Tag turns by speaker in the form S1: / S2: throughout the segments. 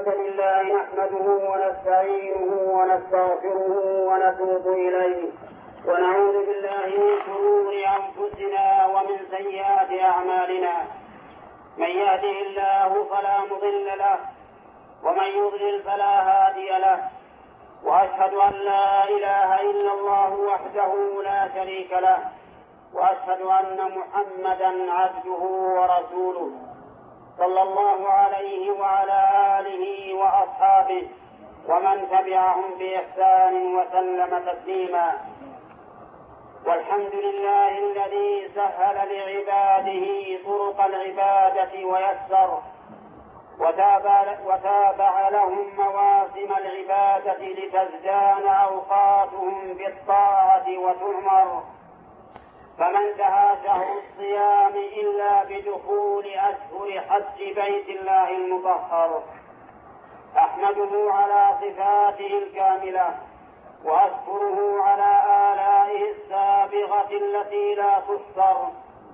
S1: الحمد لله نحمده ونستعينه ونستغفره ونتوب إليه ونعوذ بالله من شرور أنفسنا ومن سيئات أعمالنا. من يهده الله فلا مضل له ومن يضلل فلا هادي له، وأشهد أن لا إله إلا الله وحده لا شريك له، وأشهد أن محمدا عبده ورسوله صلى الله عليه وعلى آله وأصحابه ومن تبعهم بإحسان وسلم تسليما. والحمد لله الذي سهل لعباده طرق العبادة ويسر وتابع لهم مواسم العبادة لتزدان أوقاتهم بالطاعة وتؤمر. فما انتهى شهر الصيام إلا بدخول أشهر حج بيت الله المطهر. أحمده على صفاته الكاملة وأشكره على آلائه السابغة التي لا تحصر،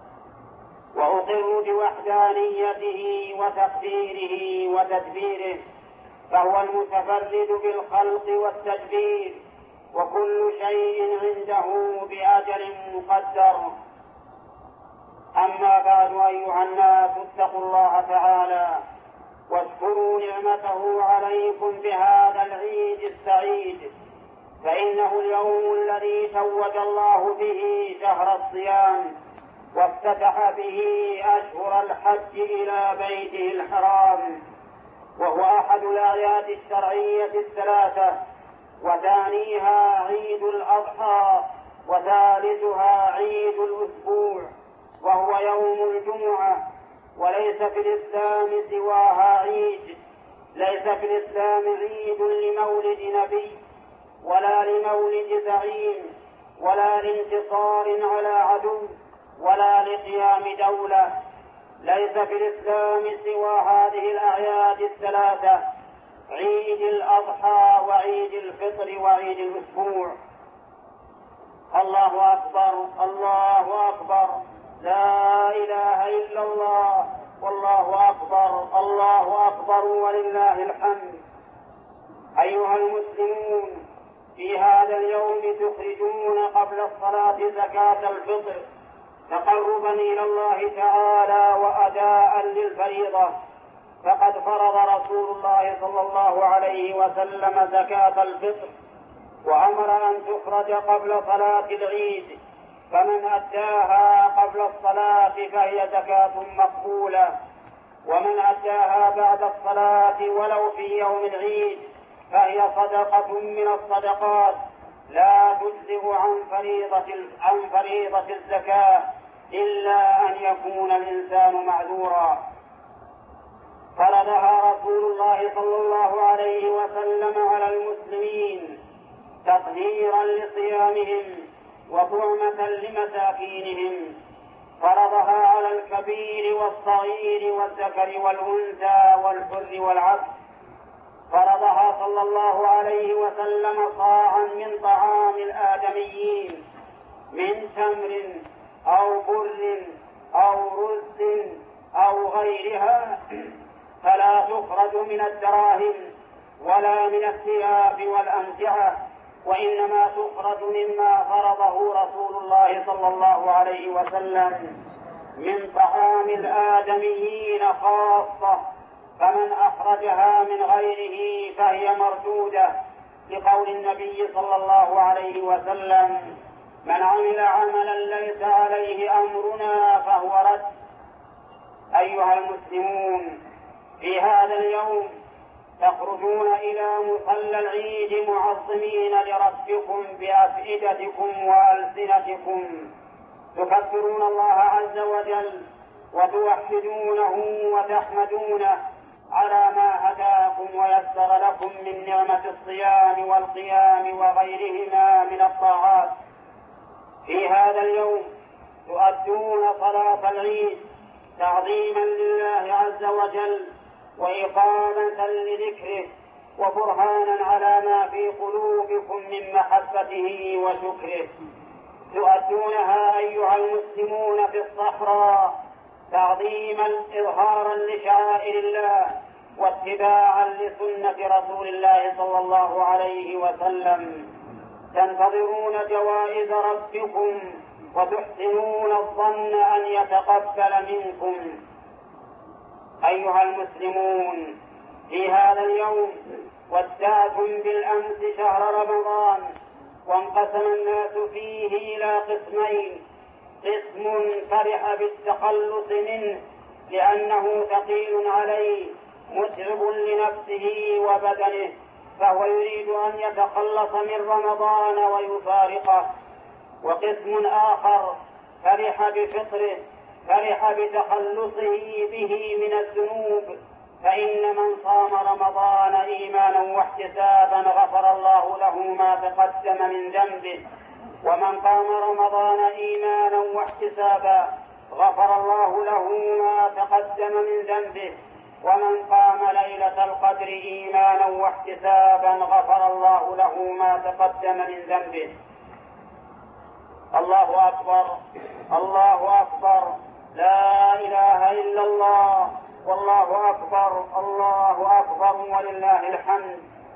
S1: وأقر بوحدانيته وتقديره وتدبيره، فهو المتفرد بالخلق والتدبير، وكل شيء عنده بأجل مقدر. أما بعد، أيها الناس اتقوا الله تعالى واشكروا نعمته عليكم بهذا العيد السعيد، فإنه اليوم الذي توج الله به شهر الصيام وافتتح به أشهر الحج إلى بيته الحرام، وهو أحد الأعياد الشرعية الثلاثة، وثانيها عيد الأضحى، وثالثها عيد الأسبوع وهو يوم الجمعة. وليس في الإسلام سواها عيد، ليس في الإسلام عيد لمولد نبي ولا لمولد زعيم ولا لانتصار على عدو ولا لقيام دولة. ليس في الإسلام سوى هذه الأعياد الثلاثة: عيد الأضحى وعيد الفطر وعيد الأسبوع. الله أكبر، الله أكبر، لا إله إلا الله، والله أكبر، الله أكبر ولله الحمد. أيها المسلمون، في هذا اليوم تخرجون قبل الصلاة زكاة الفطر تقربا إلى الله تعالى وأداء للفريضة، فقد فرض رسول الله صلى الله عليه وسلم زكاة الفطر وأمر أن تخرج قبل صلاة العيد، فمن أداها قبل الصلاة فهي زكاة مقبولة، ومن أداها بعد الصلاة ولو في يوم العيد فهي صدقة من الصدقات لا تجزئ عن فريضة الزكاة إلا أن يكون الإنسان معذورا. فرضها رسول الله صلى الله عليه وسلم على المسلمين تطهيرا لصيامهم وطعمة لمساكينهم. فرضها على الكبير والصغير والذكر والأنثى والحر والعبد. فرضها صلى الله عليه وسلم صاعا من طعام الآدميين من تمر أو بر أو رز أو غيرها، فلا تخرج من الدراهم ولا من الثياب والأمتعة، وإنما تخرج مما فرضه رسول الله صلى الله عليه وسلم من طعام الآدميين خاصة، فمن أخرجها من غيره فهي مردودة، لقول النبي صلى الله عليه وسلم: من عمل عملا ليس عليه أمرنا فهو رد. أيها المسلمون، في هذا اليوم تخرجون إلى مصلى العيد معظمين لربكم بأفئدتكم وألسنتكم، تكبرون الله عز وجل وتوحدونه وتحمدونه على ما هداكم ويسر لكم من نعمة الصيام والقيام وغيرهما من الطاعات. في هذا اليوم تؤدون صلاة العيد تعظيما لله عز وجل وإقامة لذكره وبرهانا على ما في قلوبكم من محبته وشكره. تؤدونها أيها المسلمون في الصحراء تعظيما إظهارا لشعائر الله واتباعا لسنة رسول الله صلى الله عليه وسلم. تنتظرون جوائز ربكم وتحسنون الظن أن يتقبل منكم. أيها المسلمون، في هذا اليوم ودعتم بالأمس شهر رمضان، وانقسم الناس فيه إلى قسمين: قسم فرح بالتخلص منه لأنه ثقيل عليه متعب لنفسه وبدنه، فهو يريد أن يتخلص من رمضان ويفارقه. وقسم آخر فرح بفطره، فرح بتخلصه به من الذنوب، فإن من صام رمضان إيمانا واحتسابا غفر الله له ما تقدم من ذنبه، ومن قام رمضان إيمانا واحتسابا غفر الله له ما تقدم من ذنبه، ومن قام ليلة القدر إيمانا واحتسابا غفر الله له ما تقدم من ذنبه. الله أكبر، الله أكبر، لا إله إلا الله، والله أكبر، الله أكبر ولله الحمد.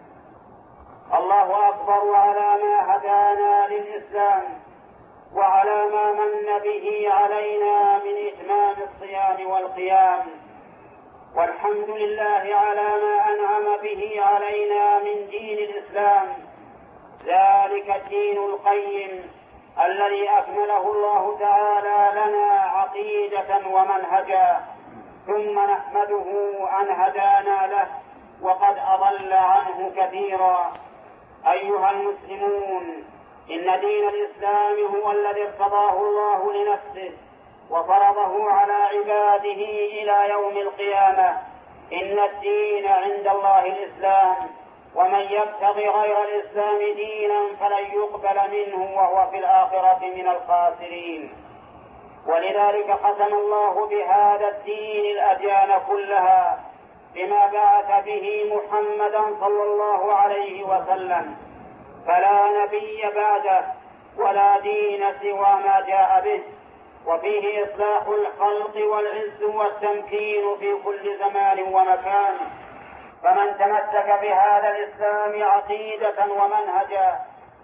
S1: الله أكبر على ما هدانا للإسلام، وعلى ما من به علينا من إتمام الصيام والقيام، والحمد لله على ما أنعم به علينا من دين الإسلام، ذلك الدين القيم الذي أكمله الله تعالى لنا عقيدة ومنهجا، ثم نحمده أن هدانا له وقد أضل عنه كثيرا. أيها المسلمون، إن دين الإسلام هو الذي ارتضاه الله لنفسه وفرضه على عباده إلى يوم القيامة. إن الدين عند الله الإسلام، ومن يبتغي غير الإسلام دينا فلن يقبل منه وهو في الآخرة من الخاسرين. ولذلك ختم الله بهذا الدين الأديان كلها بما بعث به محمدا صلى الله عليه وسلم، فلا نبي بعده ولا دين سوى ما جاء به، وفيه إصلاح الخلق والعز والتمكين في كل زمان ومكان. فمن تمسك بهذا الإسلام عقيدة ومنهجا،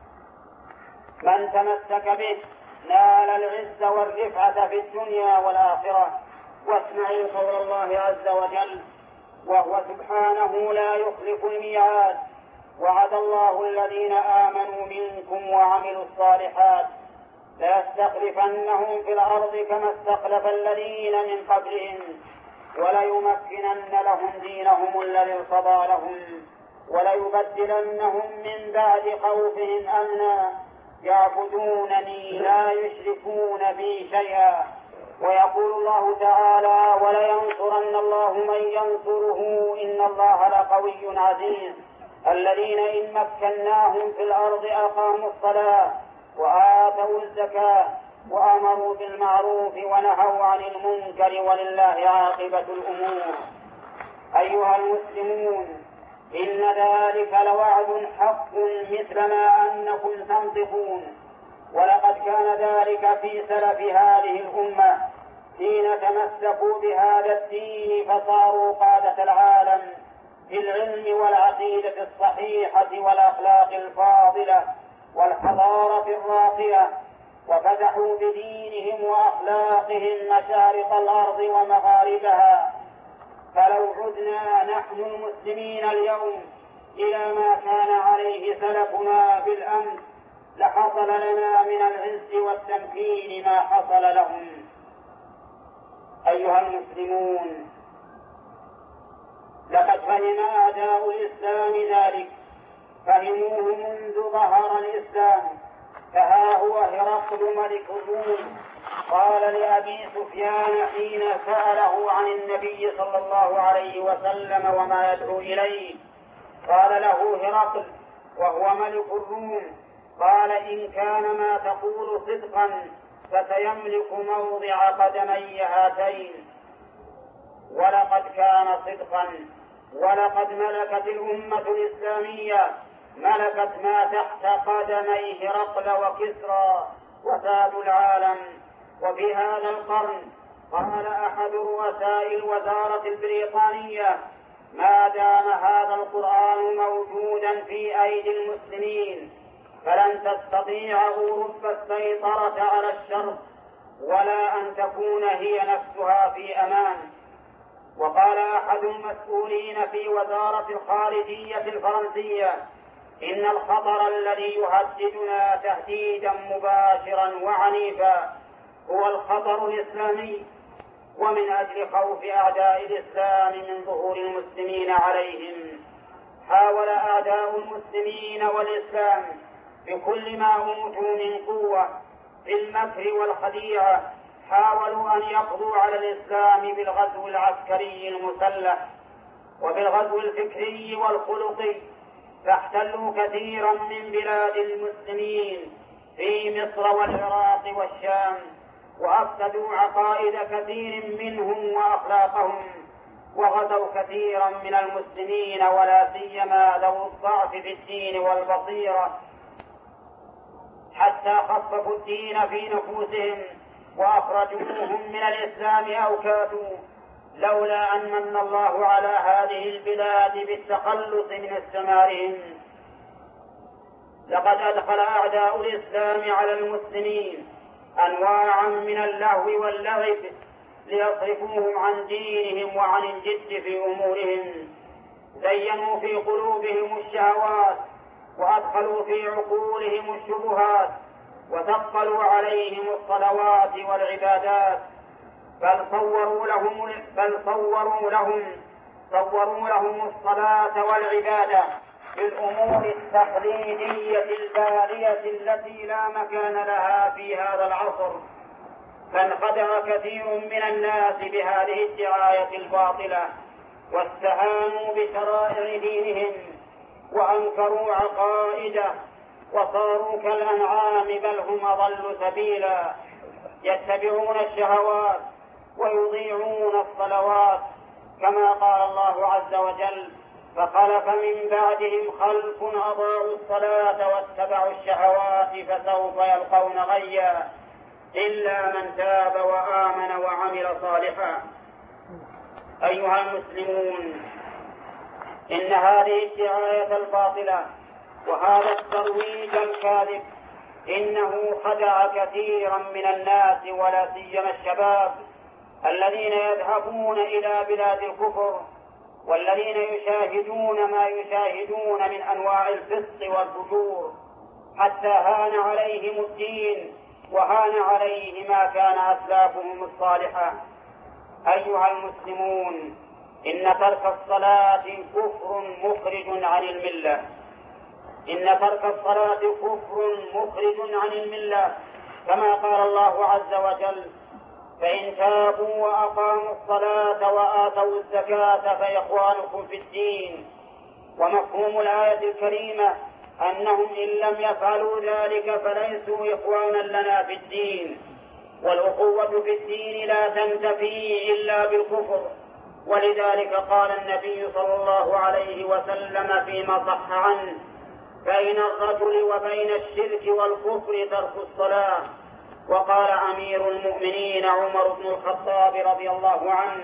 S1: من تمسك به نال العز والرفعة في الدنيا والآخرة. واسمعوا قول الله عز وجل: وهو سبحانه لا يخلف الميعاد، وعد الله الذين آمنوا منكم وعملوا الصالحات ليستخلفنهم في الأرض كما استخلف الذين من قبلهم وليمكنن لهم دينهم الذي ارتضى لهم وليبدلنهم من بعد خوفهم أمنا يعبدونني لا يشركون بي شيئا. ويقول الله تعالى: ولينصرن الله من ينصره إن الله لقوي عزيز. الذين إن مكناهم في الأرض أقاموا الصلاة وآتوا الزكاة وأمروا بالمعروف ونهوا عن المنكر ولله عاقبة الأمور. أيها المسلمون، إن ذلك لوعد حق مثلما أنكم تنطقون. ولقد كان ذلك في سلف هذه الأمة حين تمسكوا بهذا الدين فصاروا قادة العالم في العلم والعقيدة الصحيحة والأخلاق الفاضلة والحضارة الراقية، وفتحوا بدينهم وأخلاقهم مشارق الأرض ومغاربها. فلو عدنا نحن المسلمين اليوم إلى ما كان عليه سلفنا بالأمس لحصل لنا من العز والتمكين ما حصل لهم. أيها المسلمون، لقد فهم أعداء الإسلام ذلك، فهموه منذ ظهر الإسلام. فها هو هرقل ملك الروم قال لأبي سفيان حين سأله عن النبي صلى الله عليه وسلم وما يدعو إليه، قال له هرقل وهو ملك الروم: قال: إن كان ما تقول صدقا فسيملك موضع قدمي هاتين. ولقد كان صدقا، ولقد ملكت الأمة الإسلامية ملكت ما تحت قدمي هرقل وكسرى وساد العالم. وفي هذا القرن قال أحد رؤساء الوزارة البريطانية: ما دام هذا القرآن موجودا في أيدي المسلمين فلن تستطيع أوروبا السيطرة على الشرق ولا أن تكون هي نفسها في أمان. وقال أحد المسؤولين في وزارة الخارجية الفرنسية: إن الخطر الذي يهددنا تهديدا مباشرا وعنيفا هو الخطر الإسلامي، ومن أجل خوف أعداء الإسلام من ظهور المسلمين عليهم حاول أعداء المسلمين والإسلام بكل ما أوتوا من قوة في المكر والخديعة، حاولوا أن يقضوا على الإسلام بالغزو العسكري المسلح وبالغزو الفكري والخلقي، فاحتلوا كثيرا من بلاد المسلمين في مصر والعراق والشام، وأفسدوا عقائد كثير منهم وأخلاقهم، وغزوا كثيرا من المسلمين ولا سيما ذوي الضعف في الدين والبصيرة، حتى خففوا الدين في نفوسهم وأخرجوهم من الإسلام أو كادوا، لولا أن من الله على هذه البلاد بالتخلص من استعمارهم. لقد أدخل أعداء الإسلام على المسلمين أنواعا من اللهو واللعب ليصرفوهم عن دينهم وعن الجد في أمورهم، زينوا في قلوبهم الشهوات وأدخلوا في عقولهم الشبهات وثقلوا عليهم الصلوات والعبادات، بل صوروا لهم الصلاة والعبادة بالأمور التقليدية البالية التي لا مكان لها في هذا العصر. فانخدع كثير من الناس بهذه الدعاية الباطلة واستهانوا بشرائع دينهم وأنكروا عقائده وصاروا كالأنعام بل هم أضل سبيلا، يتبعون الشهوات ويضيعون الصلوات، كما قال الله عز وجل: فخلف من بعدهم خلف أضاعوا الصلاة واتبعوا الشهوات فسوف يلقون غيا إلا من تاب وآمن وعمل صالحا. أيها المسلمون، إن هذه الدعاية الباطلة وهذا الترويج الكاذب إنه خدع كثيرا من الناس ولا سيما الشباب الذين يذهبون إلى بلاد الكفر والذين يشاهدون ما يشاهدون من أنواع الفسق والفجور، حتى هان عليهم الدين وهان عليه ما كان أسلافهم الصالحة. أيها المسلمون، إن ترك الصلاة كفر مخرج عن الملة، إن ترك الصلاة كفر مخرج عن الملة، كما قال الله عز وجل: فإن تابوا وأقاموا الصلاة وآتوا الزكاة فإخوانكم في الدين. ومفهوم الآية الكريمة أنهم إن لم يفعلوا ذلك فليسوا إخوانا لنا في الدين، والأخوة في الدين لا تنتفي إلا بالكفر. ولذلك قال النبي صلى الله عليه وسلم فيما صح عنه: بين الرجل وبين الشرك والكفر ترك الصلاة. وقال أمير المؤمنين عمر بن الخطاب رضي الله عنه: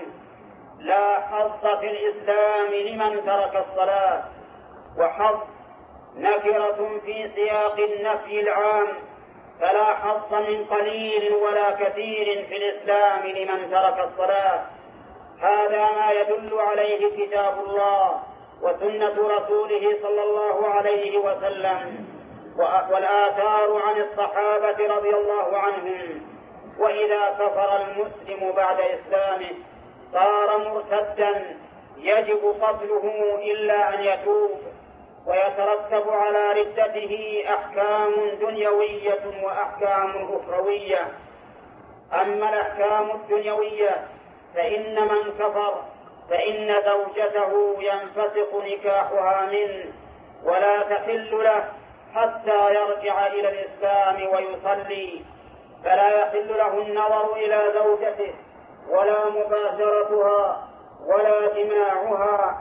S1: لا حظ في الإسلام لمن ترك الصلاة. وحظ نكرة في سياق النفي العام، فلا حظ من قليل ولا كثير في الإسلام لمن ترك الصلاة. هذا ما يدل عليه كتاب الله وسنة رسوله صلى الله عليه وسلم والآثار عن الصحابة رضي الله عنهم. وإذا كفر المسلم بعد إسلامه صار مرتدا يجب قتله إلا أن يتوب، ويترتب على ردته أحكام دنيوية وأحكام أخروية. أما الأحكام الدنيوية فإن من كفر فإن زوجته ينفسخ نكاحها منه ولا تحل له حتى يرجع إلى الإسلام ويصلي، فلا يحل له النظر إلى زوجته ولا مباشرتها ولا جماعها،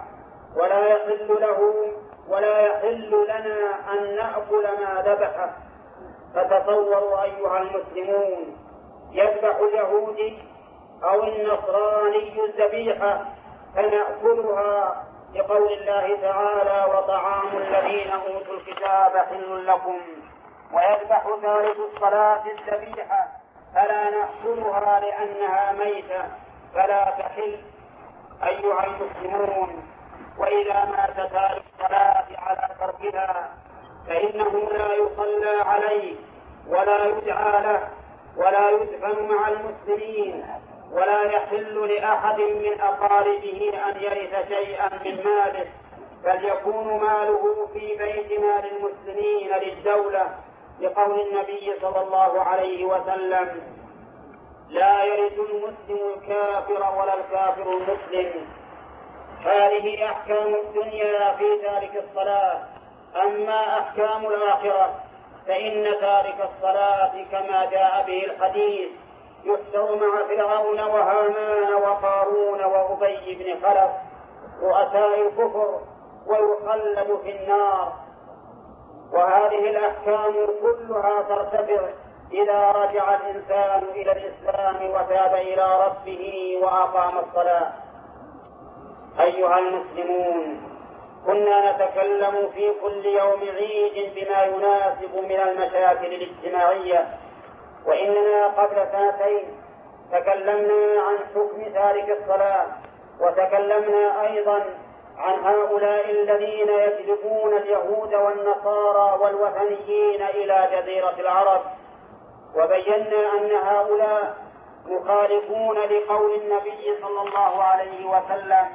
S1: ولا يحل لنا أن نأكل ما ذبحه. فتصوروا أيها المسلمون، يذبح اليهودي أو النصراني الذبيحة فنأكلها لقول الله تعالى: وطعام الذين أوتوا الكتاب حل لكم. ويذبح ثالث الصلاة الذبيحة فلا نأكلها لأنها ميتة فلا تحل أيها المسلمون. وإذا مات تارك الصلاة على تركها فإنه لا يصلى عليه ولا يدعى له ولا يدفن مع المسلمين، ولا يحل لأحد من أقاربه أن يرث شيئا من ماله، بل يكون ماله في بيت مال المسلمين للدولة، لقول النبي صلى الله عليه وسلم: لا يرث المسلم الكافر ولا الكافر المسلم. هذه أحكام الدنيا في تارك الصلاة. أما أحكام الآخرة فإن تارك الصلاة كما جاء به الحديث يحشر مع فرعون وهامان وقارون وأبي بن خلف رؤساء الكفر ويخلد في النار. وهذه الأحكام كلها ترتفع إذا رجع الإنسان إلى الإسلام وتاب إلى ربه وأقام الصلاة. أيها المسلمون، كنا نتكلم في كل يوم عيد بما يناسب من المشاكل الاجتماعية، وإننا قبل سنتين تكلمنا عن حكم تارك الصلاة، وتكلمنا أيضا عن هؤلاء الذين يجلبون اليهود والنصارى والوثنيين إلى جزيرة العرب، وبينا أن هؤلاء مخالفون لقول النبي صلى الله عليه وسلم: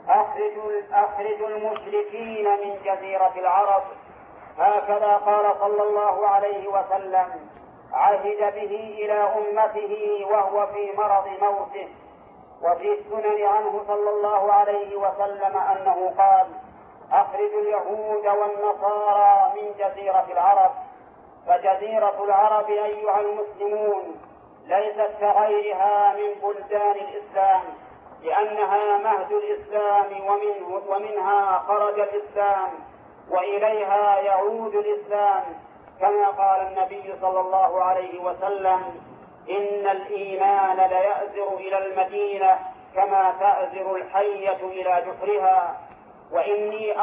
S1: أخرجوا المشركين من جزيرة العرب. هكذا قال صلى الله عليه وسلم، عهد به إلى أمته وهو في مرض موته. وفي السنن عنه صلى الله عليه وسلم أنه قال: أخرجوا اليهود والنصارى من جزيرة العرب. فجزيرة العرب أيها المسلمون ليست كغيرها من بلدان الإسلام، لأنها مهد الإسلام ومنها خرج الإسلام وإليها يعود الإسلام، كما قال النبي صلى الله عليه وسلم: إن الإيمان ليأزر إلى المدينة كما تأزر الحية إلى جحرها. وإني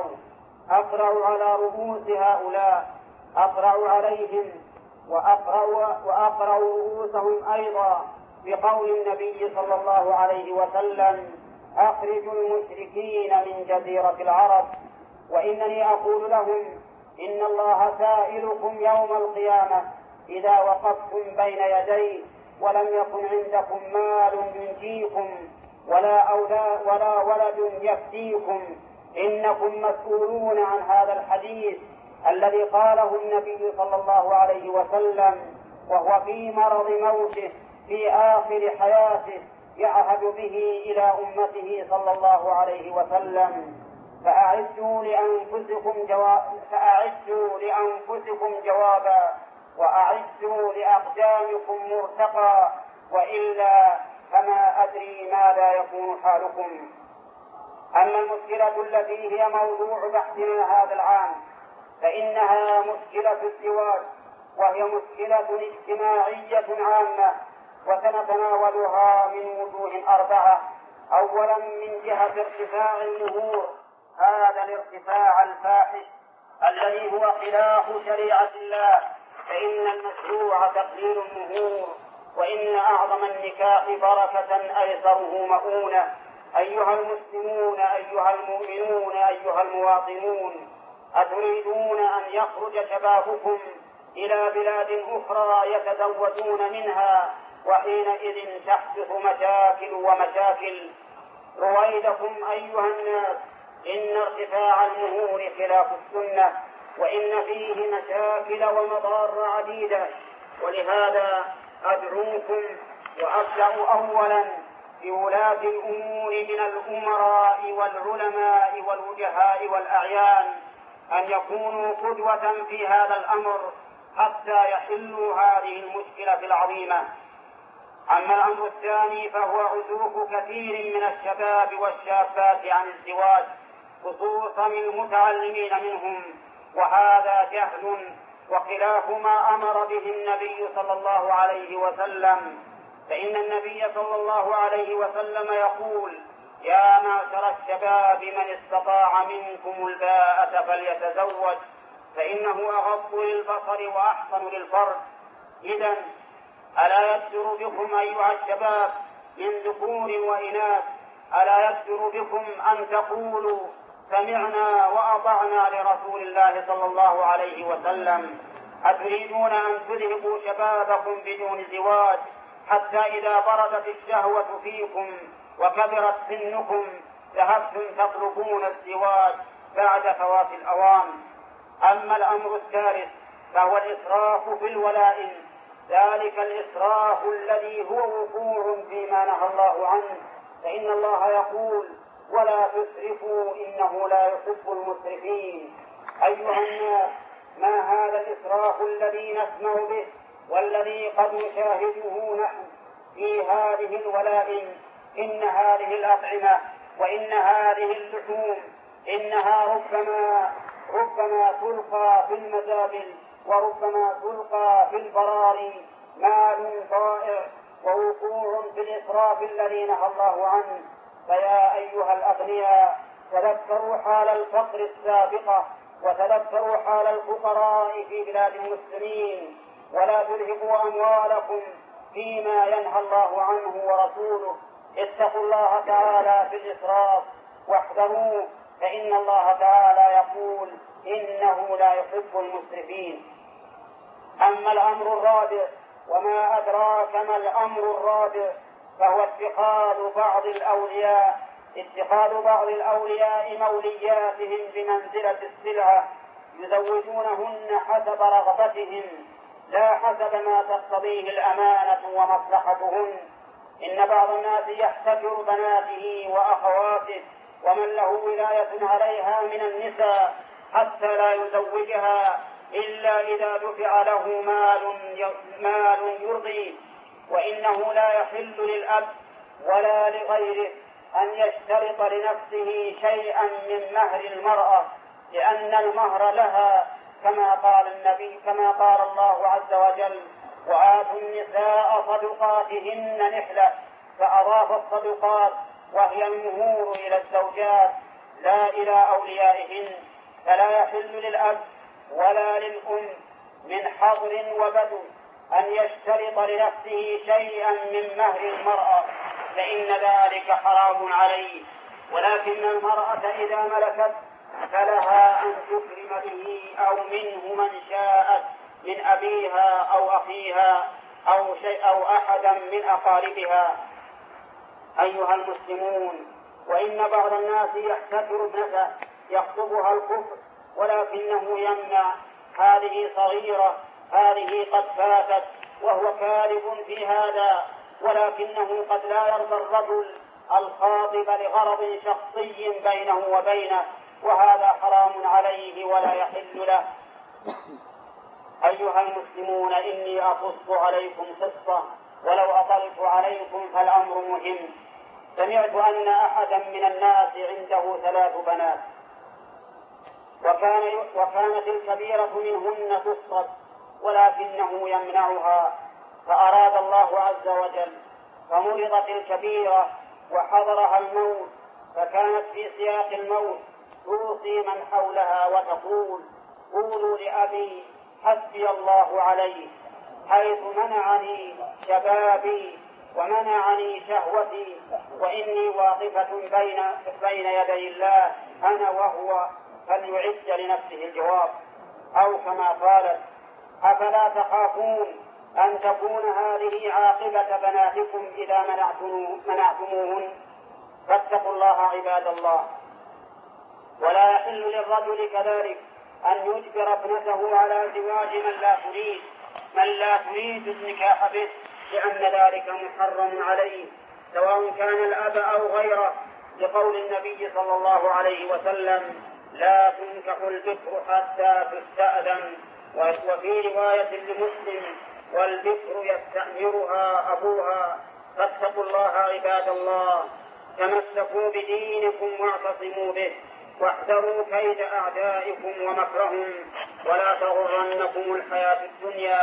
S1: أقرع على رؤوس هؤلاء، أقرع عليهم وأقرع رؤوسهم أيضا بقول النبي صلى الله عليه وسلم: أخرجوا المشركين من جزيرة العرب. وإنني أقول لهم: إن الله سائلكم يوم القيامة إذا وقفتم بين يديه ولم يكن عندكم مال ينجيكم ولا ولد يفتيكم، إنكم مسؤولون عن هذا الحديث الذي قاله النبي صلى الله عليه وسلم وهو في مرض موته في آخر حياته يعهد به إلى أمته صلى الله عليه وسلم: فأعدوا لأنفسكم جوابا وأعدوا لأقدامكم مرتقا، وإلا فما أدري ماذا يكون حالكم. أما المشكلة التي هي موضوع بحثنا هذا العام فإنها مشكلة الزواج، وهي مشكلة اجتماعية عامة، وسنتناولها من وجوه 4. أولا، من جهة ارتفاع المهور، هذا الارتفاع الفاحش الذي هو خلاف شريعة الله، فإن المشروع تقليل المهور، وإن أعظم النكاح بركة أيسره مؤونة. أيها المسلمون، أيها المؤمنون، أيها المواطنون، أتريدون أن يخرج شبابكم إلى بلاد أخرى يتزوجون منها، وحينئذ تحدث مشاكل ومشاكل؟ رويدكم أيها الناس، إن ارتفاع المهور خلاف السنة، وإن فيه مشاكل ومضار عديدة. ولهذا أدعوكم وأبدأ أولا بولاة الأمور من الأمراء والعلماء والوجهاء والأعيان أن يكونوا قدوة في هذا الأمر حتى يحلوا هذه المشكلة العظيمة. أما الأمر الثاني فهو عزوف كثير من الشباب والشابات عن الزواج، خصوصا المتعلمين منهم، وهذا جهل وخلاف ما أمر به النبي صلى الله عليه وسلم. فإن النبي صلى الله عليه وسلم يقول: يا معشر الشباب من استطاع منكم الباءة فليتزوج فإنه أغض للبصر وأحسن للفرج. إذن ألا يصدر بكم أيها الشباب من ذكور وإناث، ألا يصدر بكم أن تقولوا سمعنا وأطعنا لرسول الله صلى الله عليه وسلم؟ أتريدون أن تذهبوا شبابكم بدون زواج حتى إذا بردت الشهوة فيكم وكبرت سنكم ذهبتم تطلبون الزواج بعد فوات الأوان؟ أما الأمر الثالث فهو الإسراف في الولائم، ذلك الإسراف الذي هو وقوع فيما نهى الله عنه، فإن الله يقول ولا تسرفوا إنه لا يحب المسرفين. أيها الناس، ما هذا الإسراف الذي نسمع به والذي قد نشاهده نحن في هذه الولائم؟ إن هذه الأطعمة وإن هذه اللحوم إنها ربما تلقى في المزابل وربما تلقى في البراري، مال ضائع ووقوع في الإسراف الذي نهى الله عنه. فيا أيها الأغنياء، تذكروا حال الفقر السابقة وتذكروا حال الفقراء في بلاد المسلمين، ولا تلهقوا أموالكم فيما ينهى الله عنه ورسوله. اتقوا الله تعالى في الإسراف واحذروه، فإن الله تعالى يقول إنه لا يحب المسرفين. أما الأمر الرابع، وما أدراك ما الأمر الرابع، فهو اتخاذ بعض الأولياء مولياتهم بمنزلة السلعة، يزوجونهن حسب رغبتهم لا حسب ما تقتضيه الأمانة ومصلحتهن. إن بعض الناس يحتكر بناته وأخواته ومن له ولاية عليها من النساء حتى لا يزوجها إلا إذا دفع له مال يرضي. وإنه لا يحل للأب ولا لغيره أن يشترط لنفسه شيئا من مهر المرأة، لأن المهر لها كما قال الله عز وجل وآتوا النساء صدقاتهن نحلة، فأضاف الصدقات وهي المهور إلى الزوجات لا إلى أوليائهن. فلا يحل للأب ولا للأم من حضر وبدو أن يشترط لنفسه شيئا من مهر المرأة، فإن ذلك حرام عليه. ولكن المرأة إذا ملكت فلها أن تكرم به أو منه من شاءت من أبيها أو أخيها أو أحدا من أقاربها. أيها المسلمون، وإن بعض الناس يحتكر ابنته يخطبها الكفر ولكنه يمنع، هذه صغيرة، هذه قد فاتت، وهو كاذب في هذا، ولكنه قد لا يرضى الرجل الخاطب لغرض شخصي بينه وبينه، وهذا حرام عليه ولا يحل له. أيها المسلمون، إني أقص عليكم قصة، ولو أطلت عليكم فالأمر مهم. سمعت أن أحدا من الناس عنده 3 بنات، وكانت الكبيرة منهن تصد ولكنه يمنعها، فأراد الله عز وجل فمرضت الكبيرة وحضرها الموت، فكانت في سياق الموت توصي من حولها وتقول قولوا لأبي حسبي الله عليه، حيث منعني شبابي ومنعني شهوتي، وإني واقفة بين يدي الله أنا وهو، فليعد لنفسه الجواب. أو كما قالت أفلا تخافون أن تكون هذه عاقبة بناتكم إذا منعتموهن؟ فاتقوا الله عباد الله. ولا يحل للرجل كذلك أن يجبر ابنته على زواج من لا تريد النكاح به، لأن ذلك محرم عليه سواء كان الأب أو غيره، لقول النبي صلى الله عليه وسلم لا تنكح البكر حتى تستأذن. وفي رواية لمسلم والبكر يستأمرها أبوها. فاتقوا الله عباد الله، تمسكوا بدينكم واعتصموا به، واحذروا كيد أعدائكم ومكرهم، ولا تغرنكم الحياة الدنيا،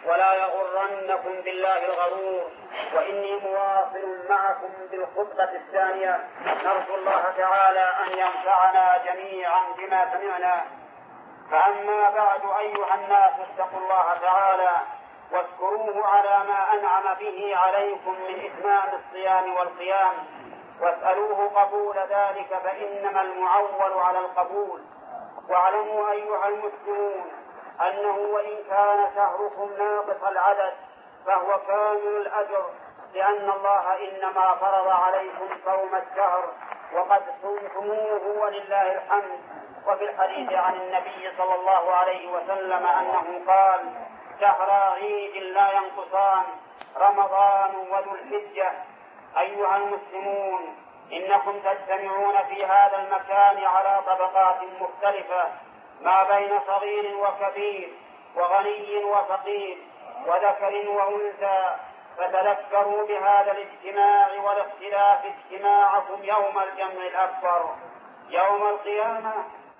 S1: ولا يغرنكم بالله الغرور. وإني مواصل معكم بالخطبة الثانية، نرجو الله تعالى أن ينفعنا جميعا بما سمعنا. فأما بعد أيها الناس، اتقوا الله تعالى واذكروه على ما أنعم به عليكم من إتمام الصيام والقيام، واسألوه قبول ذلك، فإنما المعول على القبول. واعلموا أيها المسلمون أنه وإن كان شهركم ناقص العدد فهو كامل الأجر، لأن الله إنما فرض عليكم صوم الشهر وقد صمتموه ولله الحمد. وفي الحديث عن النبي صلى الله عليه وسلم أنه قال: شهر عيد لا ينقصان، رمضان وذو الحجة. أيها المسلمون، إنكم تجتمعون في هذا المكان على طبقات مختلفة، ما بين صغير وكبير، وغني وفقير، وذكر وأنثى، فتذكروا بهذا الاجتماع والاختلاف اجتماعكم يوم الجمع الأكبر يوم القيامة،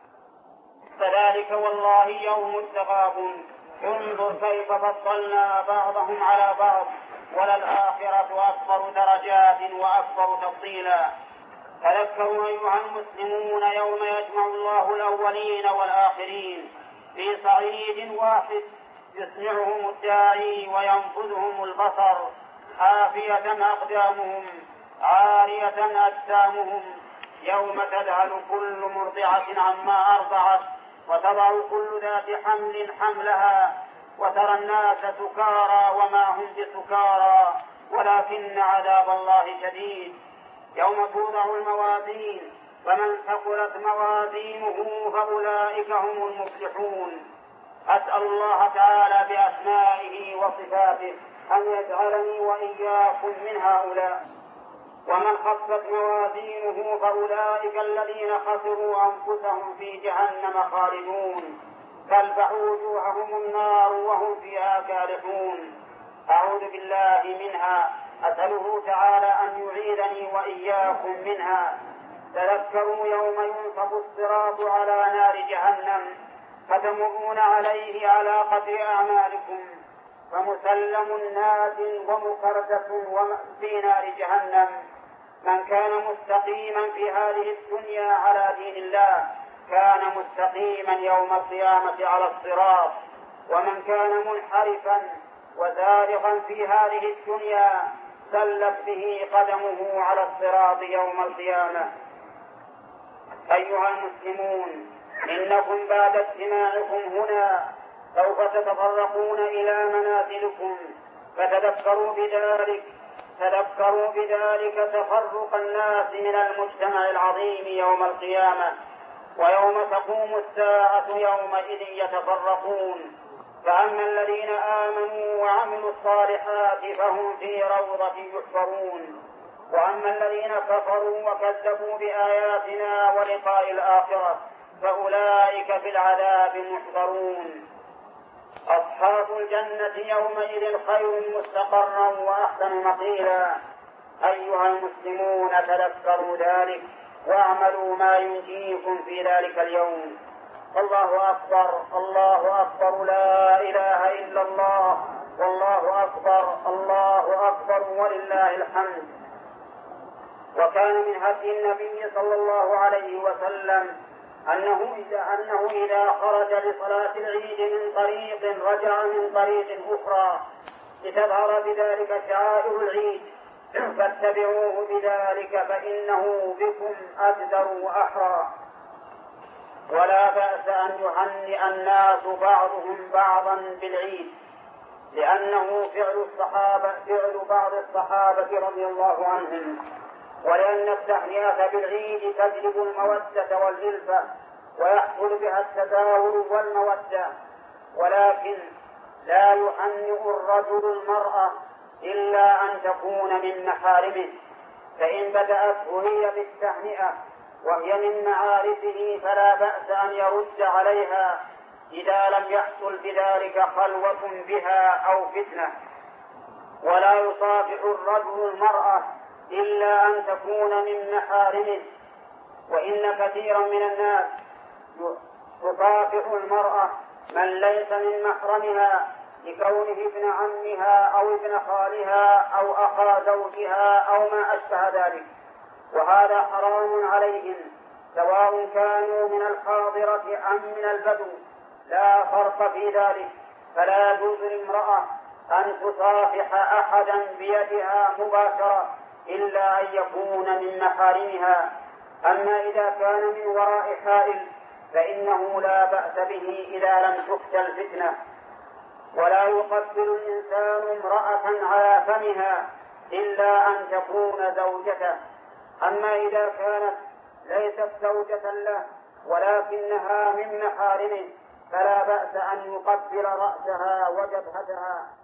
S1: فذلك والله يوم التغابن. انظر كيف فضلنا بعضهم على بعض، وللآخرة أكبر درجات وأكبر تفضيلا. تذكروا أيها المسلمون يوم يجمع الله الأولين والآخرين في صعيد واحد، يسمعهم الداعي وينفذهم البصر، حافية أقدامهم عارية أجسامهم، يوم تذهل كل مرضعة عما أرضعت وتضع كل ذات حمل حملها، وترى الناس سكارى وما هم بسكارى ولكن عذاب الله شديد. يوم توضع الموازين فمن ثقلت موازينه فأولئك هم المفلحون. أسأل الله تعالى بأسمائه وصفاته أن يجعلني وإياكم من هؤلاء. ومن خفت موازينه فأولئك الذين خسروا أنفسهم في جهنم خالدون، تلفح وجوههم النار وهم فيها كالحون. أعوذ بالله منها، أسأله تعالى أن يعيذني وإياكم منها. تذكروا يوم ينصب الصراط على نار جهنم، فتمرون عليه على قدر أعمالكم، فمسلم ناد ومكردة في نار جهنم. من كان مستقيما في هذه الدنيا على دين الله كان مستقيما يوم القيامة على الصراط، ومن كان منحرفا وزارغا في هذه الدنيا سلت به قدمه على الصراط يوم القيامة. أيها المسلمون، إنكم بعد اجتماعكم هنا سوف تتفرقون إلى منازلكم، فتذكروا بذلك تفرق الناس من المجتمع العظيم يوم القيامة. ويوم تقوم الساعة يومئذ يتفرقون، فأما الذين آمنوا وعملوا الصالحات فهم في روضة يحشرون، وأما الذين كفروا وكذبوا بآياتنا ولقاء الآخرة فأولئك في العذاب محضرون. أصحاب الجنة يومئذ خير مستقرا وأحسن مقيلا. أيها المسلمون، تذكروا ذلك واعملوا ما ينجيكم في ذلك اليوم. الله أكبر، الله أكبر، لا إله إلا الله، والله أكبر، الله أكبر، ولله الحمد. وكان من هدي النبي صلى الله عليه وسلم أنه إذا خرج لصلاة العيد من طريق رجع من طريق أخرى لتظهر بذلك شعائر العيد، فاتبعوه بذلك فإنه بكم أجدر وأحرى. ولا بأس أن يهنئ الناس بعضهم بعضا بالعيد، لأنه فعل بعض الصحابة رضي الله عنهم، ولأن التهنئة بالعيد تجلب المودة والألفة ويحصل بها التزاور والمودة. ولكن لا يهنئ الرجل المرأة إلا أن تكون من محارمه، فإن بدأته هي بالتهنئة وهي من معارفه فلا بأس أن يرد عليها إذا لم يحصل بذلك خلوة بها أو فتنة. ولا يصافح الرجل المرأة إلا أن تكون من محارمه، وإن كثيرا من الناس يصافح المرأة من ليس من محرمها لكونه ابن عمها أو ابن خالها أو أخا زوجها أو ما أشبه ذلك، وهذا حرام عليهم سواء كانوا من الحاضرة أم من البدو، لا فرق في ذلك. فلا يجوز لامرأة أن تصافح أحدا بيدها مباشرة إلا أن يكون من محارمها. أما إذا كان من وراء حائل فإنه لا بأس به إذا لم تخشى الفتنة. ولا يقبل الإنسان امرأة على فمها إلا أن تكون زوجته. أما إذا كانت ليست زوجة له ولكنها من محارمه فلا بأس أن يقبل رأسها وجبهتها